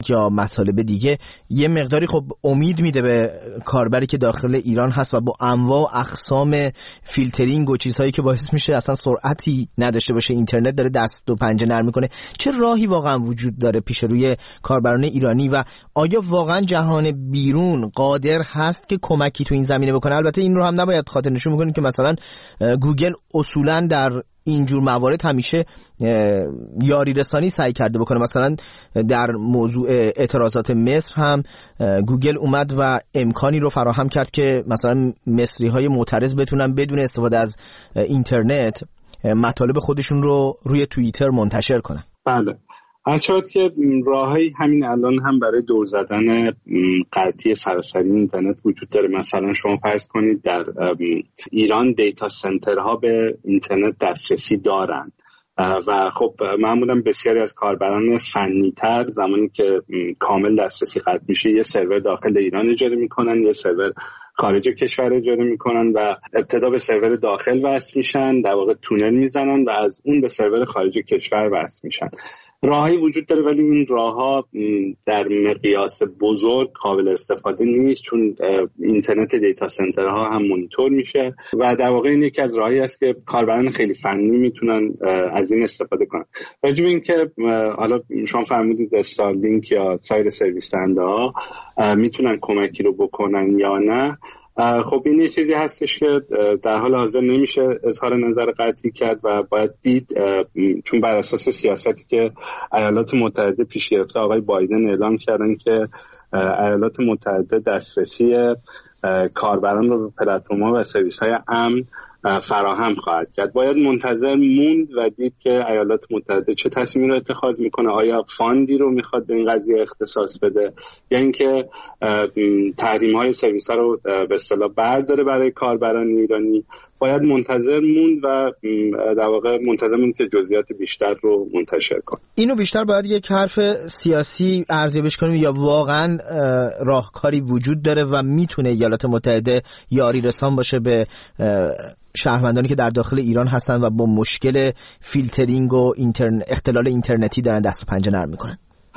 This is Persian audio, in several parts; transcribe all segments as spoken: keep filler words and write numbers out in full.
یا مطالب دیگه یه مقداری خب امید میده به کاربری که داخل ایران هست و با انواع و اقسام فیلترینگ و چیزهایی که باعث میشه اصلا سرعتی نداشته باشه اینترنت داره دست و پنجه نرم میکنه. چه راهی واقعا وجود داره پیش روی کاربران ایرانی و آیا واقعا جهان بیرون قادر هست که کمکی تو این زمینه بکنه؟ البته این رو هم نباید خاطر نشون بکنیم که مثلا گوگل اصولا در اینجور موارد همیشه یاری رسانی سعی کرده بکنه. مثلا در موضوع اعتراضات مصر هم گوگل اومد و امکانی رو فراهم کرد که مثلا مصری های معترض بتونن بدون استفاده از اینترنت مطالب خودشون رو روی توییتر منتشر کنن. بله، از شاید که راهی همین الان هم برای دور زدن قطعی سراسری اینترنت وجود داره. مثلا شما فرض کنید در ایران دیتا سنترها به اینترنت دسترسی دارن و خب معمولا بسیاری از کاربران فنی‌تر زمانی که کامل دسترسی قطع میشه یه سرور داخل ایران اجاره میکنن، یه سرور خارج کشور اجاره میکنن و ابتدا به سرور داخل وصل میشن، در واقع تونل میزنن و از اون به سرور خارج کشور وصل میشن. راهی وجود داره ولی این راهها در مقیاس بزرگ قابل استفاده نیست، چون اینترنت دیتا سنترها هم مونیتور میشه و در واقع این یکی از راهی است که کاربران خیلی فنی میتونن از این استفاده کنن. راجع به این که حالا شما فرمودید استارلینک یا سایر سرویس دهنده‌ها میتونن کمکی رو بکنن یا نه، خب این یه چیزی هستش که در حال حاضر نمیشه اظهار نظر قطعی کرد و باید دید، چون بر اساس سیاستی که ایالات متحده پیش گرفته آقای بایدن اعلام کردن که ایالات متحده دسترسی کاربران رو به پلتفرم‌ها و سرویس‌های امن فراهم خواهد کرد. باید منتظر موند و دید که ایالات متحده چه تصمیمی رو اتخاذ میکنه، آیا فاندی رو میخواد به این قضیه اختصاص بده یا اینکه تحریم‌های سرویس‌ها رو به اصطلاح برداره برای کاربران ایرانی. باید منتظر موند و در واقع منتظر موند که جزئیات بیشتر رو منتشر کنه. اینو بیشتر باید یک حرف سیاسی ارزیابیش کنیم یا واقعا راهکاری وجود داره و میتونه ایالات متحده یاری رسان باشه به شهروندانی که در داخل ایران هستن و با مشکل فیلترینگ و اینترن... اختلال اینترنتی دارن دست و پنجه نرم میکنن؟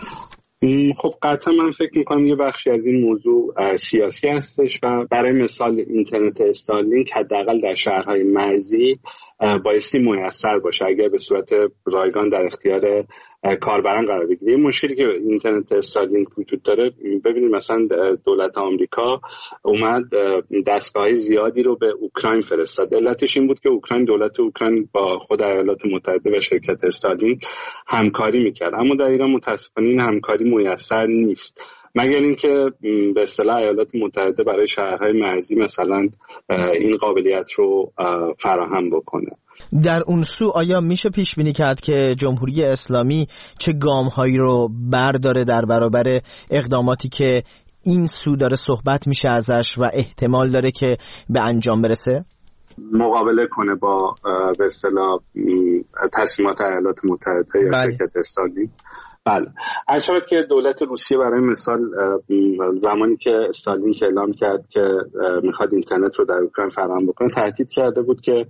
خب قطعا من فکر میکنم یه بخشی از این موضوع سیاسی هستش و برای مثال اینترنت استارلینک حداقل در شهرهای مرزی بایستی میسر باشه اگر به صورت رایگان در اختیار کاربران قرار بگیره. یه مشکلی که اینترنت استارلینک وجود داره، ببینید مثلا دولت آمریکا اومد دستگاه‌های زیادی رو به اوکراین فرستاد. علتش این بود که اوکراین دولت اوکراین با خود ایالات متحده و شرکت استارلینک همکاری میکرد، اما در ایران متاسفانه این همکاری میسر نیست، مگر اینکه به اصطلاح ایالات متحده برای شهرهای مرزی مثلا این قابلیت رو فراهم بکنه. در اون سو آیا میشه پیش بینی کرد که جمهوری اسلامی چه گام‌هایی رو برداره در برابر اقداماتی که این سو داره صحبت میشه ازش و احتمال داره که به انجام برسه؟ مقابله کنه با به اصطلاح تصمیمات ایالات متحده یا شرکت استارلینک؟ بله، عرض شود که دولت روسیه برای مثال زمانی که استارلینک اعلام کرد که میخواد اینترنت رو در اوکراین فراهم بکنه تهدید کرده بود که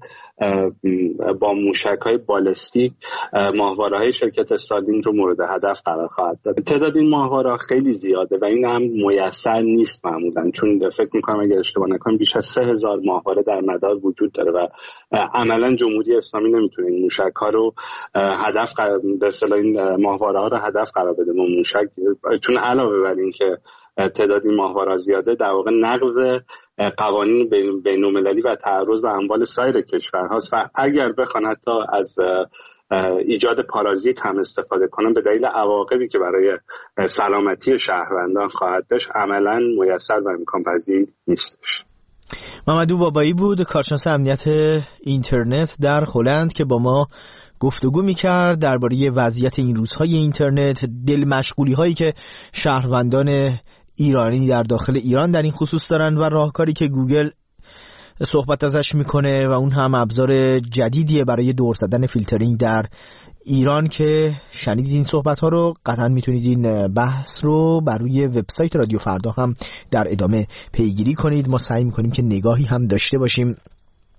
با موشک‌های بالستیک ماهواره‌های شرکت استارلینک رو مورد هدف قرار خواهد داد. تعداد این ماهواره‌ها خیلی زیاده و این هم میسر نیست معمولاً، چون فکر می‌کنم اگر اشتباه نکنم بیش از سه هزار ماهواره در مدار وجود داره و عملاً جمهوری اسلامی نمیتونه این موشک‌ها رو هدف به اصطلاح این ماهواره‌ها رو هدف قرار بده با موشک، چون علاوه بر این که تعداد این ماهواره زیاده در واقع نقض قوانین بین‌المللی و تعرض به اموال سایر کشورهاست و اگر بخوان حتی از ایجاد پارازیت هم استفاده کنن به دلیل عواقبی که برای سلامتی شهروندان خواهد داشت عملاً میسر و امکان پذیر نیستش. محمد بابایی بود، کارشناس امنیت اینترنت در هلند که با ما گفتگو می‌کرد درباره وضعیت این روزهای اینترنت، دل مشغولی هایی که شهروندان ایرانی در داخل ایران در این خصوص دارن و راهکاری که گوگل صحبت ازش میکنه و اون هم ابزار جدیدیه برای دور زدن فیلترینگ در ایران که شنیدید. این صحبت ها رو قطعا میتونید این بحث رو بر روی وبسایت رادیو فردا هم در ادامه پیگیری کنید. ما سعی میکنیم که نگاهی هم داشته باشیم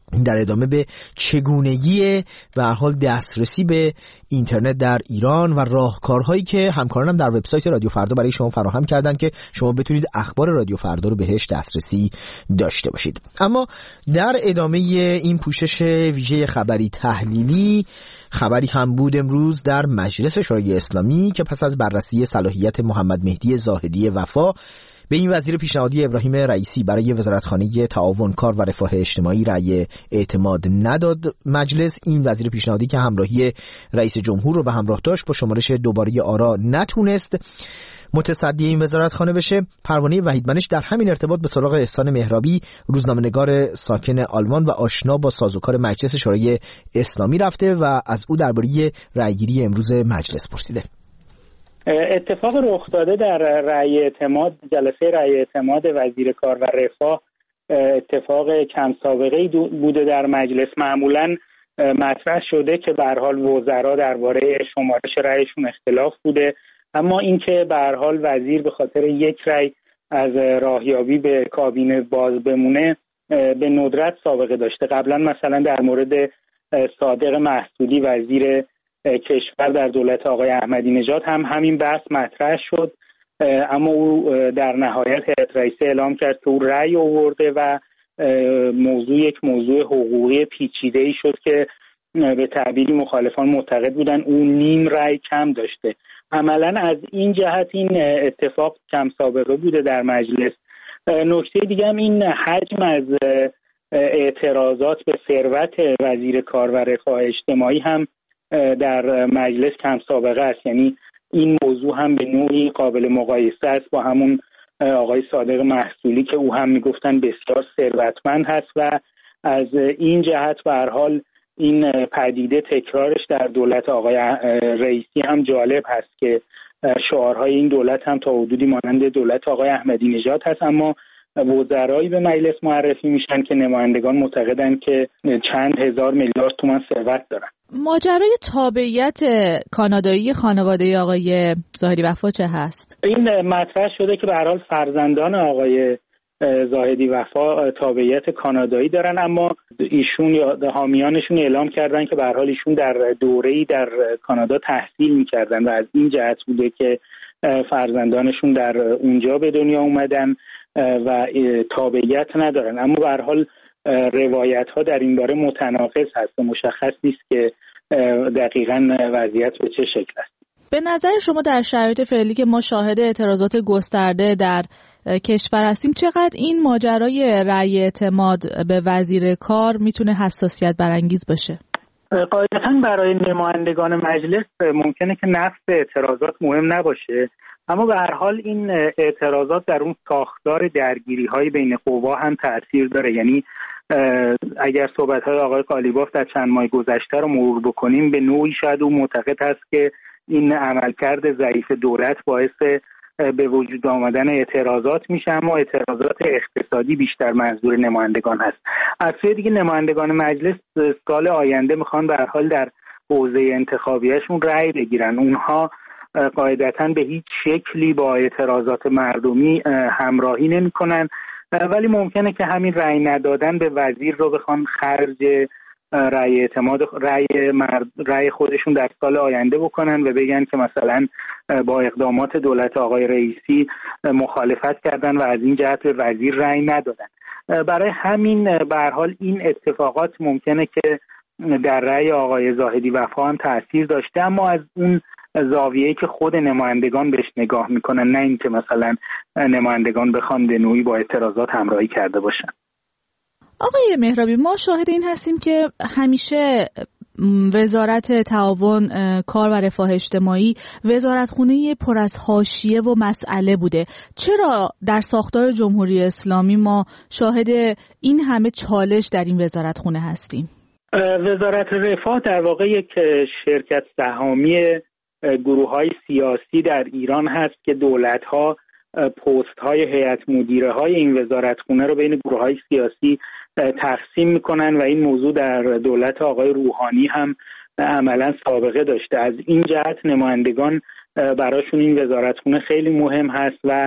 در ادامه به چگونگی به هر حال دسترسی به اینترنت در ایران و راهکارهایی که همکارانم در وبسایت رادیو فردا برای شما فراهم کردن که شما بتونید اخبار رادیو فردا رو بهش دسترسی داشته باشید. اما در ادامه این پوشش ویژه خبری تحلیلی، خبری هم بود امروز در مجلس شورای اسلامی که پس از بررسی صلاحیت محمد مهدی زاهدی وفا به این وزیر پیشنهادی ابراهیم رئیسی برای وزارتخانه تعاون، کار و رفاه اجتماعی رأی اعتماد نداد مجلس. این وزیر پیشنهادی که همراهی رئیس جمهور رو به همراه داشت با شمارش دوباره آرا نتونست متصدی این وزارتخانه بشه. پروانه وحیدمنش در همین ارتباط به سراغ احسان مهرابی، روزنامه‌نگار ساکن آلمان و آشنا با سازوکار مجلس شورای اسلامی رفته و از او درباره رأیگیری امروز مجلس پرسیده. اتفاق رخ داده در رأی اعتماد، جلسه رأی اعتماد وزیر کار و رفاه، اتفاق کم سابقه‌ای بوده در مجلس. معمولاً مطرح شده که به هر حال وزرا درباره شمارش رأیشون اختلاف بوده، اما اینکه به هر حال وزیر به خاطر یک رأی از راهیابی به کابینه باز بمونه به ندرت سابقه داشته. قبلا مثلا در مورد صادق محسودی وزیر کشور در دولت آقای احمدی نژاد هم همین بحث مطرح شد، اما او در نهایت هیئت رئیسه اعلام کرد که او رأی آورده و موضوع یک موضوع حقوقی پیچیده‌ای شد که به تعبیری مخالفان معتقد بودن او نیم رأی کم داشته. عملاً از این جهت این اتفاق کم سابقه بوده در مجلس. نکته دیگه هم این حجم از اعتراضات به ثروت وزیر کار و رفاه اجتماعی هم در مجلس کم سابقه است، یعنی این موضوع هم به نوعی قابل مقایسه است با همون آقای صادق محسودی که او هم میگفتن بسیار ثروتمند هست و از این جهت به هر حال این پدیده تکرارش در دولت آقای رئیسی هم جالب هست که شعارهای این دولت هم تا حدودی مانند دولت آقای احمدی نژاد هست، اما وزرایی به مجلس معرفی میشن که نمایندگان معتقدن که چند هزار میلیارد تومان ثروت دارن. ماجرای تابعیت کانادایی خانواده آقای زاهدی وفا چه هست؟ این مطرح شده که به هر حال فرزندان آقای زاهدی وفا تابعیت کانادایی دارن، اما ایشون یا حامیانشون اعلام کردن که به هر حال ایشون در دوره‌ای در کانادا تحصیل می‌کردن و از این جهت بوده که فرزندانشون در اونجا به دنیا اومدن و تابعیت ندارن. اما به هر حال روایت‌ها در این باره متناقض هست و مشخص نیست که دقیقاً وضعیت به چه شکل است. به نظر شما در شرایط فعلی که ما شاهد اعتراضات گسترده در کشور هستیم، چقدر این ماجرای رأی اعتماد به وزیر کار میتونه حساسیت برانگیز باشه؟ قاعدتاً برای نمایندگان مجلس ممکنه که نفس اعتراضات مهم نباشه، اما به هر حال این اعتراضات در اون ساختار درگیری‌های بین قوا هم تأثیر داره. یعنی اگر صحبت‌های آقای قالیباف در چند ماه گذشته رو مرور بکنیم، به نوعی شاید او معتقد هست که این عملکرد ضعیف دولت باعث به وجود آمدن اعتراضات میشه، اما اعتراضات اقتصادی بیشتر منظور نمایندگان هست. از سوی دیگه نمایندگان مجلس سال آینده میخوان به هر حال در حوزه انتخابیشون رأی بگیرن. اونها قاعدتاً به هیچ شکلی با اعتراضات مردمی همراهی نمیکنن، ولی ممکنه که همین رأی ندادن به وزیر رو بخوان خرج رأی اعتماد رأی مرد رأی خودشون در سال آینده بکنن و بگن که مثلا با اقدامات دولت آقای رئیسی مخالفت کردن و از این جهت به وزیر رأی ندادن. برای همین به هر حال این اتفاقات ممکنه که در رأی آقای زاهدی وفا هم تأثیر داشته، اما از اون زاویه‌ای که خود نمایندگان بهش نگاه میکنن، نه اینکه مثلا نمایندگان بخوان به نوعی با اعتراضات همراهی کرده باشن. آقای مهرابی، ما شاهد این هستیم که همیشه وزارت تعاون، کار و رفاه اجتماعی وزارتخونه پر از حاشیه و مسئله بوده. چرا در ساختار جمهوری اسلامی ما شاهد این همه چالش در این وزارتخونه هستیم؟ وزارت رفاه در واقع یک شرکت سهامی گروه‌های سیاسی در ایران هست که دولت‌ها پست‌های هیئت مدیره‌های این وزارتخونه رو بین گروه‌های سیاسی تقسیم می‌کنن و این موضوع در دولت آقای روحانی هم عملاً سابقه داشته. از این جهت نمایندگان براشون این وزارتخونه خیلی مهم هست و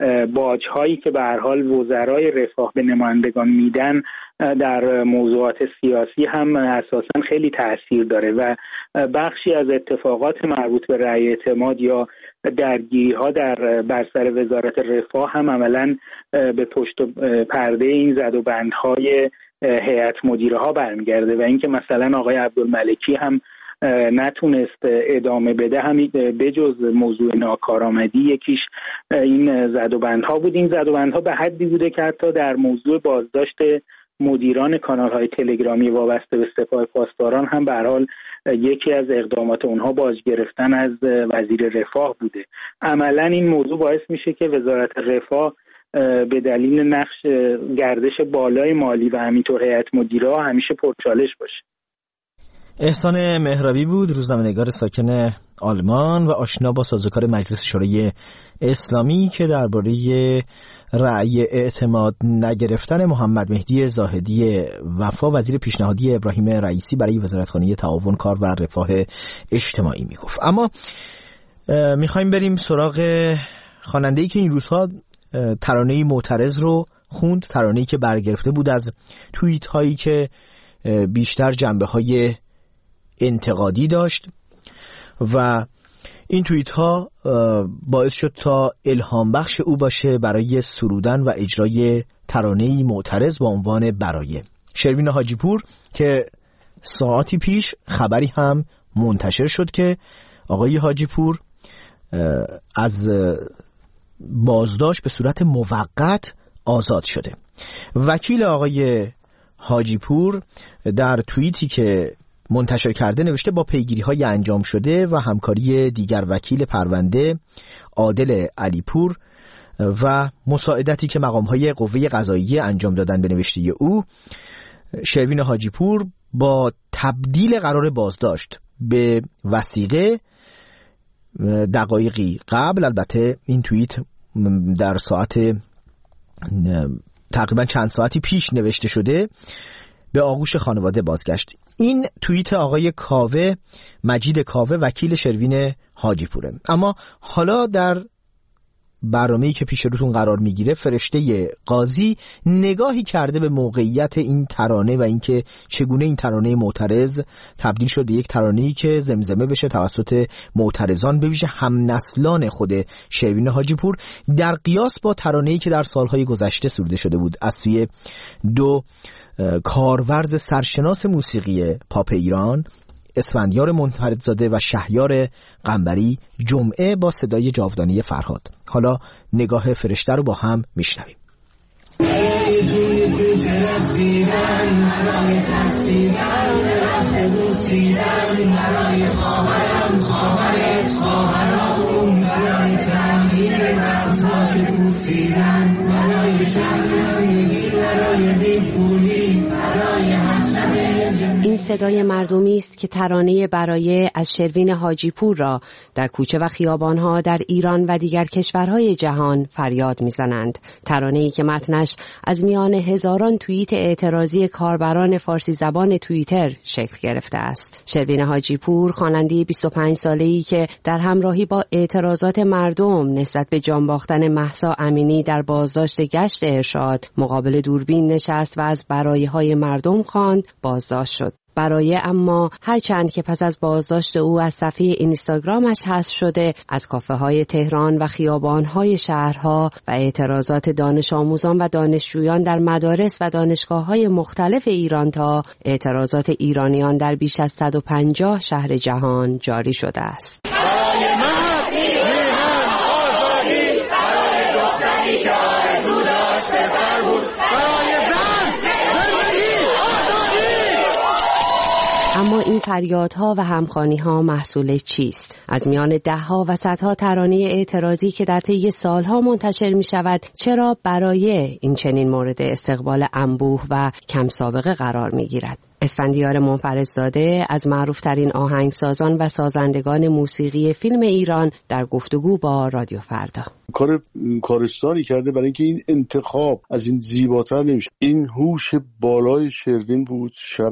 باج‌هایی که به هر حال وزرای رفاه به نمایندگان میدن در موضوعات سیاسی هم اساساً خیلی تأثیر داره و بخشی از اتفاقات مربوط به رأی اعتماد یا درگیری‌ها در بر سر وزارت رفاه هم عملاً به پشت پرده این زدوبندهای هیئت مدیره ها برمیگرده و اینکه مثلا آقای عبدالملکی هم نتونست ادامه بده هم بجز موضوع ناکارآمدی یکیش این زدوبندها بود. این زدوبندها به حدی بوده که حتی در موضوع بازداشت مدیران کانال‌های تلگرامی وابسته به سپاه پاسداران هم به هر حال یکی از اقدامات اونها باج گرفتن از وزیر رفاه بوده. عملاً این موضوع باعث میشه که وزارت رفاه به دلیل نقش گردش بالای مالی و همینطور هیئت مدیره همیشه پرچالش باشه. احسان مهرابی بود، روزنامه‌نگار ساکن آلمان و آشنا با سازوکار مجلس شورای اسلامی که درباره رأی اعتماد نگرفتن محمد مهدی زاهدی وفا وزیر پیشنهادی ابراهیم رئیسی برای وزارتخانه تعاون کار و رفاه اجتماعی میگفت. اما میخوایم بریم سراغ خواننده‌ای که این روزها ترانه‌ای معترض رو خوند، ترانه‌ای که برگرفته بود از توییت هایی که بیشتر جنبه های انتقادی داشت و این توییت ها باعث شد تا الهام بخش او باشه برای سرودن و اجرای ترانه‌ای معترض با عنوان برایه. شروین حاجی پور که ساعتی پیش خبری هم منتشر شد که آقای حاجی پور از بازداشت به صورت موقت آزاد شده. وکیل آقای حاجی پور در توییتی که منتشر کرده نوشته با پیگیری‌های انجام شده و همکاری دیگر وکیل پرونده عادل علیپور و مساعدتی که مقام‌های قوه قضاییه انجام دادن به نوشته او، شروین حاجی پور با تبدیل قرار بازداشت به وثیقه دقایقی قبل، البته این توییت در ساعت تقریبا چند ساعتی پیش نوشته شده، به آغوش خانواده بازگشت. این توییت آقای کاوه، مجید کاوه، وکیل شروین حاجی پوره. اما حالا در برنامه‌ای که پیش روتون قرار میگیره فرشته قاضی نگاهی کرده به موقعیت این ترانه و اینکه چگونه این ترانه معترض تبدیل شد به یک ترانه‌ای که زمزمه بشه توسط معترضان، به ویژه هم نسلان خود شروین حاجی پور، در قیاس با ترانه‌ای که در سالهای گذشته سروده شده بود از سوی دو کارورز سرشناس موسیقی پاپ ایران، اسفندیار منفردزاده و شهیار قنبری، جمعه با صدای جاودانی فرهاد. حالا نگاه فرشته رو با هم میشنویم. این صدای مردمی است که ترانه برایه از شروین حاجی پور را در کوچه و خیابانها در ایران و دیگر کشورهای جهان فریاد می‌زنند. ترانه‌ای که متنش از میان هزاران توییت اعتراضی کاربران فارسی زبان توییتر شکل گرفته است. شروین حاجی پور خواننده بیست و پنج ساله‌ای که در همراهی با اعتراضات مردم نسبت به جان باختن مهسا امینی در بازداشت گشت ارشاد مقابل دوربین نشست و از برایه‌های مردم خواند، بازداشت شد. برایه اما هرچند که پس از بازداشت او از صفحه اینستاگرامش حذف شده، از کافه های تهران و خیابان های شهرها و اعتراضات دانش آموزان و دانشجویان در مدارس و دانشگاه های مختلف ایران تا اعتراضات ایرانیان در بیش از صد و پنجاه شهر جهان جاری شده است. اما این فریادها و همخوانی‌ها محصول چیست؟ از میان ده‌ها و صدها ترانه اعتراضی که در طی سالها منتشر می‌شود، چرا برای این چنین مورد استقبال انبوه و کم سابقه قرار می‌گیرد؟ اسفندیار منفردزاده از معروف‌ترین آهنگسازان و سازندگان موسیقی فیلم ایران در گفتگو با رادیو فردا کار کارستانی کرده برای اینکه این انتخاب از این زیباتر نمیشه. این هوش بالای شروین بود، شرف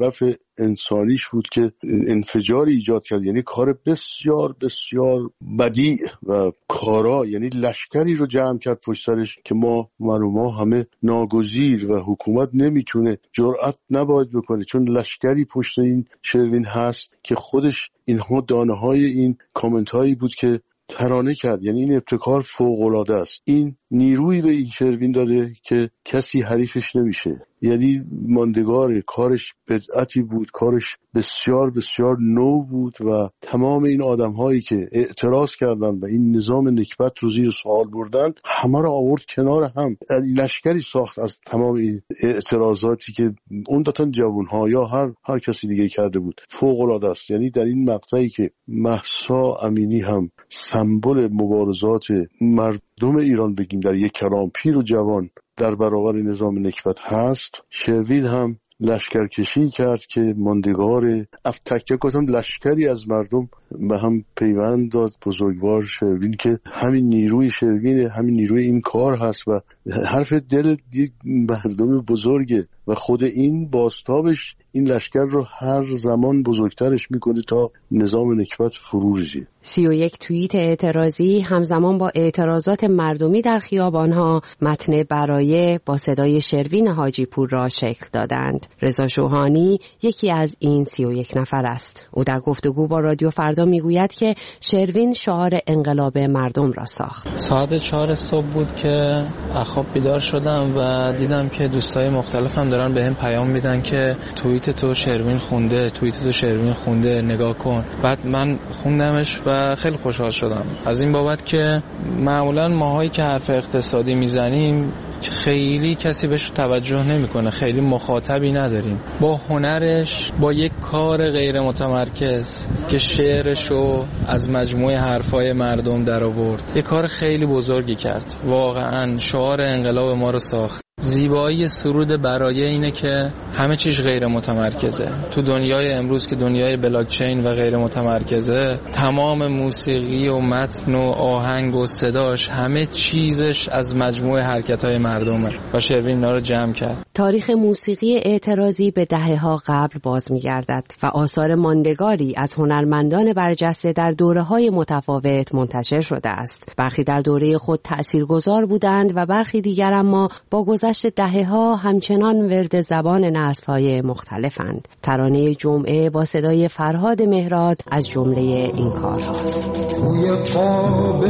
انسانیش بود که انفجاری ایجاد کرد. یعنی کار بسیار بسیار بدیع و کارا، یعنی لشکری رو جمع کرد پشت سرش که ما ما همه ناگزیر و حکومت نمیتونه، جرأت نباید بکنه، چون لشکری پشت این شروین هست که خودش اینها دانه های این کامنت هایی بود که ترانه کرد. یعنی این ابتکار فوق العاده است. این نیرویی به این شروین داده که کسی حریفش نمیشه. یعنی ماندگار کارش بدعتی بود، کارش بسیار بسیار نو بود و تمام این آدم هایی که اعتراض کردن و این نظام نکبت رو زیر سوال بردن همه رو آورد کنار هم. لشکری ساخت از تمام این اعتراضاتی که اون داتن جوان ها یا هر هر کسی دیگه کرده بود. فوق العاده است. یعنی در این مقطعی که مهسا امینی هم سمبل مبارزات مردم ایران بگیم در یک کلام پیر و جوان در برابر نظام نکبت هست، شروین هم لشکرکشی کرد که ماندگار افتک گفتم لشکری از مردم به هم پیوند داد. بزرگوار شروین که همین نیروی شروین، همین نیروی این کار هست و حرف دل یک مردم بزرگه و خود این بازتابش این لشکر رو هر زمان بزرگترش میکنه تا نظام نکبت فرو ریزه. سی و یک توییت اعتراضی همزمان با اعتراضات مردمی در خیابانها متن برایه با صدای شروین حاجی پور را شکل دادند. رضا شوهانی یکی از این سی و یک نفر است. او در گفتگو با رادیو فردا میگوید که شروین شعار انقلاب مردم را ساخت. ساعت چهار صبح بود که خواب بیدار شدم و دیدم که دوستای مختلفم دارن بهم پیام میدن که توییت تو شروین خونده، توییت تو شروین خونده، نگاه کن. بعد من خوندمش و خیلی خوشحال شدم از این بابت که معمولا ماهایی که حرف اقتصادی میزنیم خیلی کسی بهش توجه نمیکنه، خیلی مخاطبی نداریم. با هنرش، با یک کار غیر متمرکز که شعرشو از مجموعه حرفای مردم در آورد، یک کار خیلی بزرگی کرد. واقعا شعار انقلاب ما رو ساخت. زیبایی سرود برایه اینه که همه چیز غیر متمرکزه. تو دنیای امروز که دنیای بلاکچین و غیر متمرکزه، تمام موسیقی و متن و آهنگ و صداش همه چیزش از مجموعه حرکت‌های مردمه و شروین اینا رو جمع کرد. تاریخ موسیقی اعتراضی به دهه‌ها قبل باز می‌گردد و آثار ماندگاری از هنرمندان برجسته در دوره‌های متفاوت منتشر شده است. برخی در دوره خود تأثیرگذار بودند و برخی دیگر اما با گذشت دهه‌ها همچنان ورد زبان نسل‌های مختلفند. ترانه جمعه با صدای فرهاد مهراد از جمله این کارهاست. توی قاب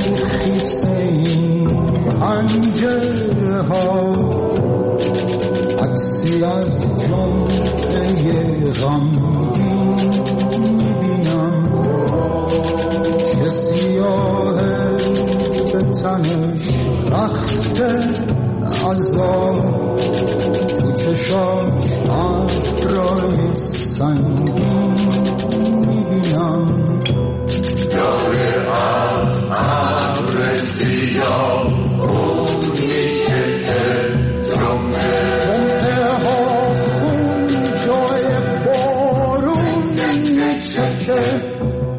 خیسه این پنجره‌ها عکسی از جمعه غمگین می‌بینم که سیاهه به تنش رخته عذاب تو چشاش ابرای سنگین میبینم داره از ابر سیاه خون میشه که جمعه جمعه ها خون جای بارون میچکه.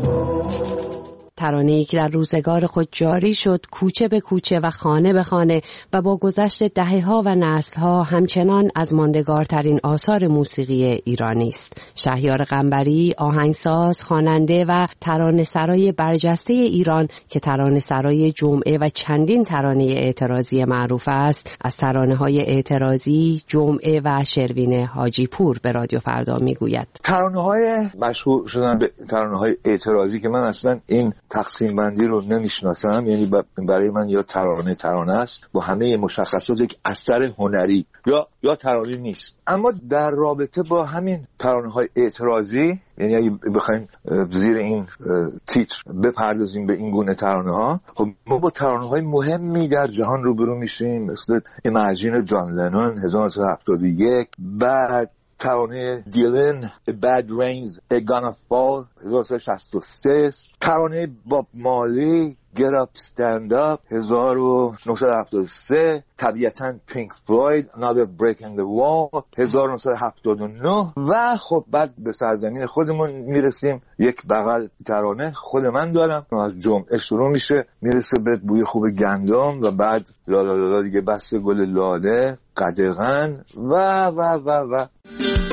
ترانه‌ای که در روزگار خود جاری شد کوچه به کوچه و خانه به خانه و با گذشت دهه‌ها و نسل‌ها همچنان از ماندگارترین آثار موسیقی ایرانی است. شهریار قنبری، آهنگساز، خواننده و ترانه‌سرای برجسته ایران که ترانه‌سرای جمعه و چندین ترانه اعتراضی معروف است، از ترانه‌های اعتراضی جمعه و شروین حاجی پور به رادیو فردا میگوید. ترانه‌های مشهور شدن به ترانه‌های اعتراضی که من اصلا این تقسیم بندی رو نمیشناسم، یعنی برای من یا ترانه ترانه است با همه مشخصات یک اثر هنری یا یا ترانه نیست. اما در رابطه با همین ترانه‌های اعتراضی، یعنی اگه بخوایم زیر این تیتر بپردازیم به این گونه ترانه‌ها، خب ما با ترانه‌های مهمی در جهان روبرو میشیم مثل ایماجین جان لنون هزار و نهصد و هفتاد و یک، بعد ترانه دیلن A Bad Rain's A Gonna Fall هزار و نهصد و شصت و سه، ترانه باب مالی Get Up Stand Up هزار و نهصد و هفتاد و سه، طبیعتاً پینک فلوید Another Break in the Wall هزار و نهصد و هفتاد و نه و خب بعد به سرزمین خودمون میرسیم. یک بغل ترانه خود من دارم از جمعه شروع میشه میرسه به بوی خوب گندم و بعد لا لا لا دیگه بس گل لاله قدغن و و و و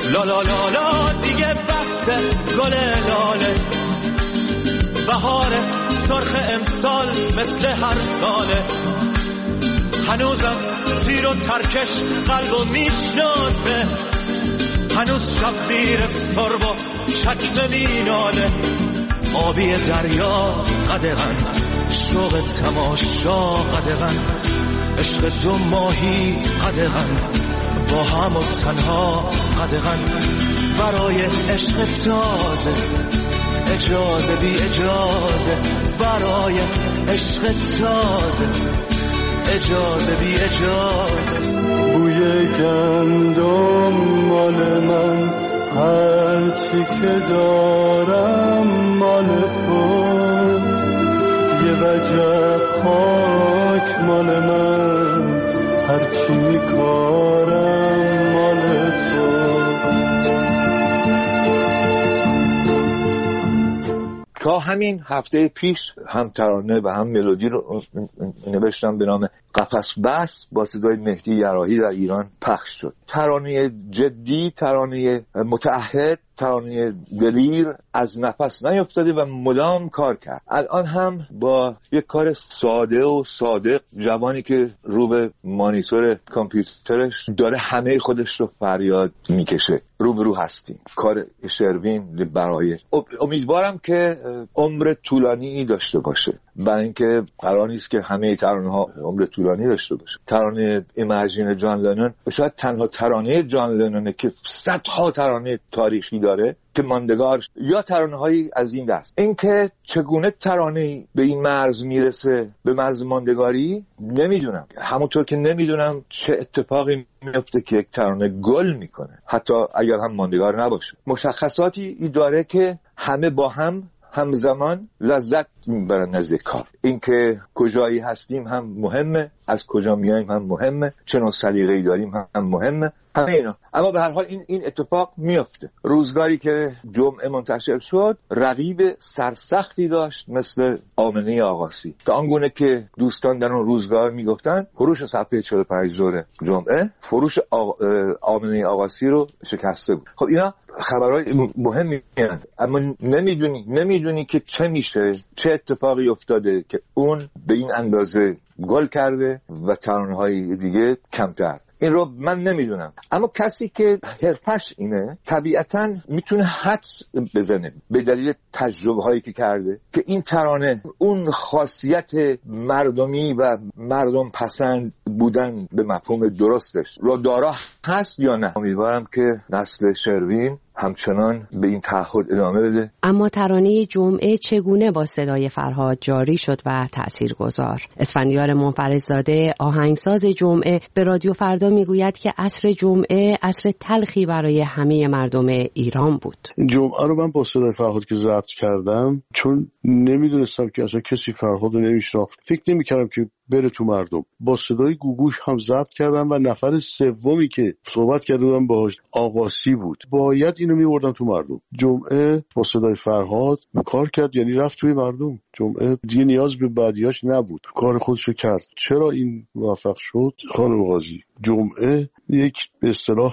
لا لا لا لا دیگه بسته گل لاله، بهار سرخ امسال مثل هر ساله، هنوزم زیر و ترکش قلبو میشناسه، هنوز شب زیر سرب و چکمه میناله، آبی دریا قدغن، شوق تماشا قدغن، عشق دو ماهی قدغن، با هم و تنها قدغن، برای عشق تازه اجازه بی اجازه، برای عشق تازه اجازه بی اجازه. بوی گندم مال من، هرچی که دارم مال تو، یه وجب خاک مال من، هرچی میکارم مال تو. تا همین هفته پیش هم ترانه و هم ملودی رو نوشتم به نام قفس بس با صدای مهدی یراحی در ایران پخش شد. ترانه جدی، ترانه متعهد، ترانه دلیر، از نفس نیفتاده و مدام کار کرد. الان هم با یک کار ساده و صادق، جوانی که رو به مانیتور کامپیوترش داره همه خودش رو فریاد میکشه، روبرو هستیم. کار شروین برای امیدوارم که عمر طولانی داشته باشه، برای اینکه قرار نیست که همه ترانه ها عمر طولانی داشته باشه. ترانه ایمجین جان لنون شاید تنها ترانه جان لنونه که صدها ترانه تاریخی داره که ماندگار، یا ترانه هایی از این دست. اینکه چگونه ترانه به این مرز میرسه، به مرز ماندگاری، نمیدونم. همونطور که نمیدونم چه اتفاقی میفته که یک ترانه گل میکنه، حتی اگر هم ماندگار نباشه. مشخصاتی داره که همه با هم همزمان لذت میبرن از کار. اینکه کجایی هستیم هم مهمه، از کجا میایم هم مهمه، چه نوع سلیقه‌ای داریم هم مهمه، همه اینا. اما به هر حال این این اتفاق میفته. روزگاری که جمعه منتشر شد، رقیب سرسختی داشت مثل آمنه آقاسی، که آنگونه که دوستان در اون روزگار میگفتن فروش صفحه چهل و پنج دور جمعه فروش آق... آمنه آقاسی رو شکسته بود. خب اینا خبرهای مهمی هستند، اما نمیدونی نمیدونی که چه میشه، چه اتفاقی افتاده که اون به این اندازه گل کرده و ترانه‌های دیگه کمتر. این رو من نمیدونم، اما کسی که حرفش اینه طبیعتاً میتونه حدس بزنه به دلیل تجربه هایی که کرده که این ترانه اون خاصیت مردمی و مردم پسند بودن به مفهوم درستش رو دارا هست یا نه. امیدوارم که نسل شروین همچنان به این تعهد ادامه بده. اما ترانه جمعه چگونه با صدای فرهاد جاری شد و تاثیرگذار؟ اسفندیار منفردزاده، آهنگساز جمعه، به رادیو فردا میگوید که عصر جمعه عصر تلخی برای همه مردم ایران بود. جمعه رو من با صدای فرهاد که ضبط کردم، چون نمیدونستم که اصلا کسی فرهاد رو نمیشناخت، فکر نمیکردم که بره تو مردم. با صدای گوگوش هم ضبط کردم و نفر سومی که صحبت کردم باهاش آقاسی بود. باید اینو میوردم تو مردم. جمعه با صدای فرهاد کار کرد، یعنی رفت توی مردم. جمعه دیگه نیاز به بعدیاش نبود، کار خودشو کرد. چرا این موفق شد؟ خانم قاضی، جمعه یک به اصطلاح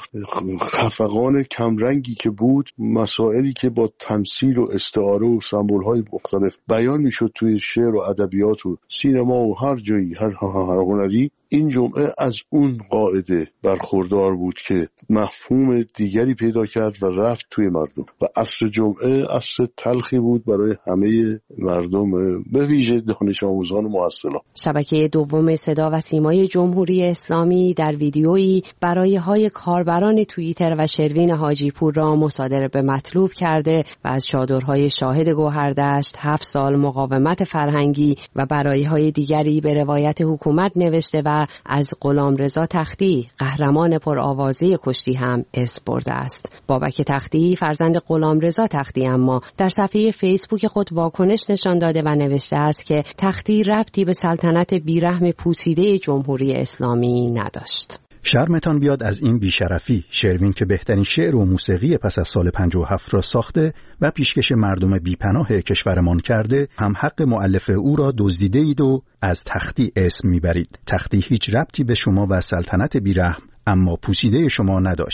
خفقان کمرنگی که بود، مسائلی که با تمثیل و استعاره و سمبول‌های مختلف بیان میشد توی شعر و ادبیات و سینما و هر جایی، هر هر هنری، این جمعه از اون قاعده برخوردار بود که مفهوم دیگری پیدا کرد و رفت توی مردم. و عصر جمعه عصر تلخی بود برای همه مردم، به ویژه دانش آموزان و محصلان. شبکه دوم صدا و سیمای جمهوری اسلامی در ویدیویی برای های کاربران توییتر و شروین حاجی پور را مصادره به مطلوب کرده و از چادرهای شاهد گوهردشت، هفت سال مقاومت فرهنگی و برای های دیگری به روایت حکومت نوشته و از غلامرضا تختی، قهرمان پرآوازه کشتی، هم اسم برده است. بابک تختی فرزند غلامرضا تختی اما در صفحه فیسبوک خود واکنش نشان داده و نوشته است که تختی ربطی به سلطنت بیرحم پوسیده جمهوری اسلامی نداشت. شرمتان بیاد از این بیشرفی. شروین که بهترین شعر و موسیقی پس از سال پنجاه و هفت را ساخته و پیشکش مردم بیپناه کشورمان کرده، هم حق مؤلف او را دزدیده اید و از تختی اسم میبرید. تختی هیچ ربطی به شما و سلطنت بیرحم اما پوسیده شما نداشت.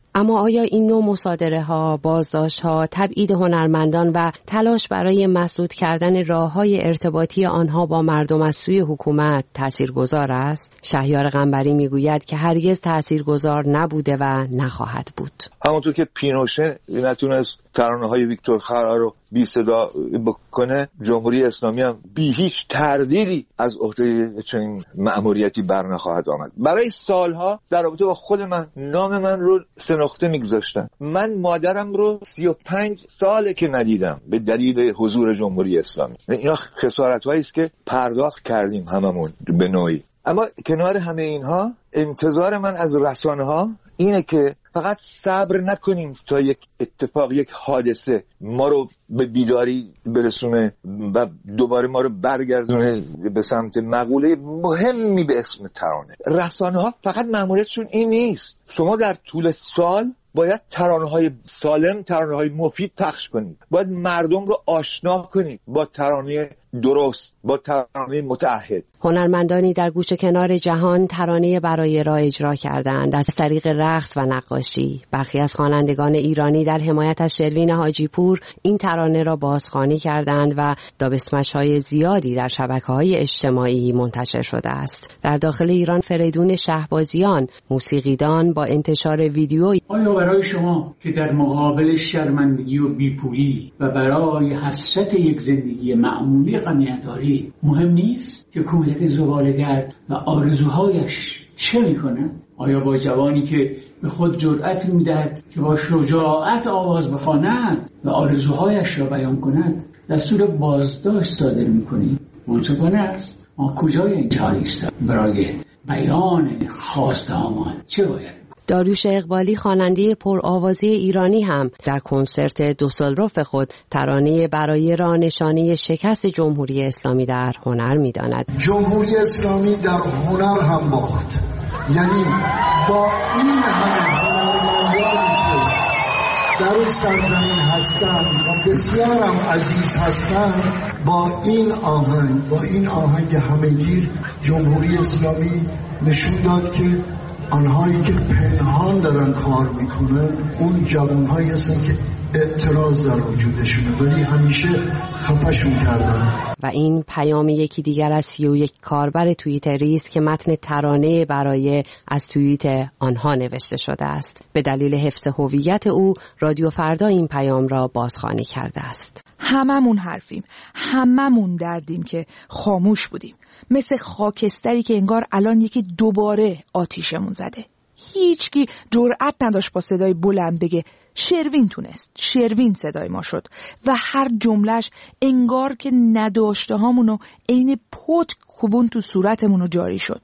اما آیا این نوع مصادره ها، بازداشت ها، تبعید هنرمندان و تلاش برای مسدود کردن راه‌های ارتباطی آنها با مردم از سوی حکومت تاثیرگذار است؟ شهیار قنبری میگوید که هرگز تاثیرگذار نبوده و نخواهد بود. همونطور که پینوشه نتونست ترانه‌های ویکتور خارا رو بی صدا بکنه، جمهوری اسلامی هم بی هیچ تردیدی از عهده چنین مأموریتی برنخواهد آمد. برای سالها در رابطه با خود من نام من رو سه نقطه میگذاشتن. من مادرم رو سی و پنج ساله که ندیدم به دلیل حضور جمهوری اسلامی. اینا خسارت‌هایی است که پرداخت کردیم هممون به نوعی. اما کنار همه اینها انتظار من از رسانه‌ها اینه که فقط صبر نکنیم تا یک اتفاق، یک حادثه ما رو به بیداری برسونه و دوباره ما رو برگردونه به سمت مقوله مهمی به اسم ترانه. رسانه‌ها فقط مأموریتشون این نیست. شما در طول سال باید ترانه‌های سالم، ترانه‌های مفید پخش کنید. باید مردم رو آشنا کنید با ترانه درست، با ترانه متعهد. هنرمندانی در گوشه کنار جهان ترانه برای را اجرا کردند از طریق رقص و نقاشی. برخی از خوانندگان ایرانی در حمایت از شروین حاجی پور این ترانه را بازخوانی کردند و دابسمش‌های زیادی در شبکه‌های اجتماعی منتشر شده است. در داخل ایران فریدون شهبازیان، موسیقیدان، با انتشار ویدیویی آیا برای شما که در مقابل شرمندگی و بیپولی و برای حسرت یک زندگی معمولی قناعت دارید، مهم نیست که کودک زباله‌گرد و آرزوهایش چه می‌کند؟ آیا با جوانی که به خود جرأت می‌دهد که با شجاعت آواز بخواند و آرزوهایش را بیان کند دستور بازداشت صادر می‌کنید؟ منصفانه است؟ ما کجای این چاری است؟ برای بیان خواسته هامان چه باید؟ داریوش اقبالی، خواننده پرآوازه ایرانی، هم در کنسرت دوسلدورف خود ترانه برای را نشانه شکست جمهوری اسلامی در هنر می‌داند. جمهوری اسلامی در هنر هم باخت. یعنی با این همه هنرمندانی که در این سرزمین هستند و بسیار هم عزیز هستند، با این آهنگ با این آهنگ همه‌گیر جمهوری اسلامی نشون داد که آنهایی که پنهان دارن کار میکنن اون جوانهایی هستن که اعتراض در وجودشونه ولی همیشه خفشون کردن. و این پیام یکی دیگر از سی و یک کاربر توییتری است که متن ترانه برای از توییت آنها نوشته شده است. به دلیل حفظ هویت او، رادیو فردا این پیام را بازخوانی کرده است. هممون حرفیم، هممون دردیم که خاموش بودیم، مثل خاکستری که انگار الان یکی دوباره آتیشمون زده. هیچکی جرأت نداشت با صدای بلند بگه شروین تونست، شروین صدای ما شد و هر جملهش انگار که نداشته هامونو عین پت کوبون تو صورتمونو جاری شد.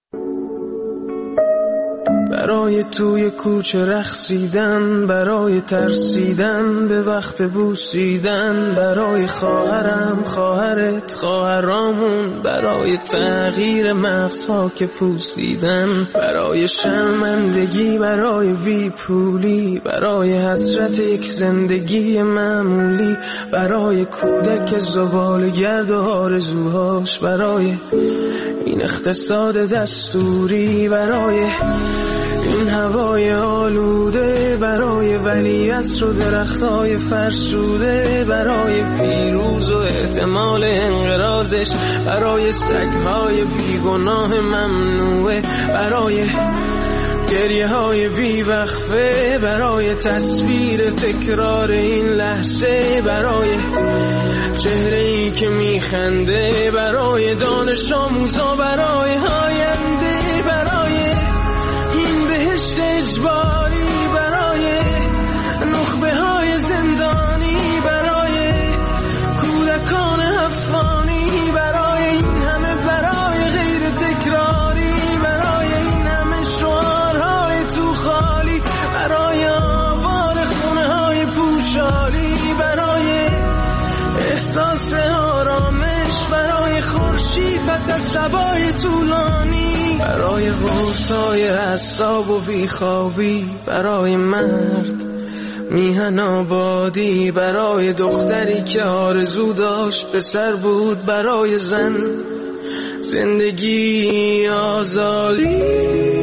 برای توی کوچه رقصیدن، برای ترسیدن به وقت بوسیدن، برای خواهرم خواهرت خواهرامون، برای تغییر مغزها که پوسیدن، برای شرمندگی، برای بیپولی، برای حسرت یک زندگی معمولی، برای کودک زباله‌گرد و آرزوهاش، برای این اقتصاد دستوری، برای این هوای آلوده، برای ولیعصر و درختای فرسوده، برای پیروز و احتمال انقراضش، برای سگهای بیگناه ممنوعه، برای گریه های بیوقفه، برای تصویر تکرار این لحظه، برای چهره ای که میخنده، برای دانش آموزا، برای آینده، برای این بهشت اجباری، برای نخبه های زندانی، برای کودکان افغانی، برای این همه برای غیر تکراری، برای این همه شعارهای تو خالی، برای آوار خونه های پوشالی، برای احساس آرامش، برای خورشید پس از شبای طولانی، برای غوصای حساب و بیخوابی، برای مرد میهن آبادی، برای دختری که آرزو داشت به سر بود، برای زن زندگی آزادی.